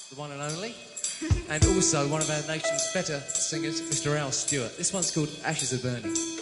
the one and only, and also one of our nation's better singers, Mr. Al Stewart. This one's called Ashes Are Burning.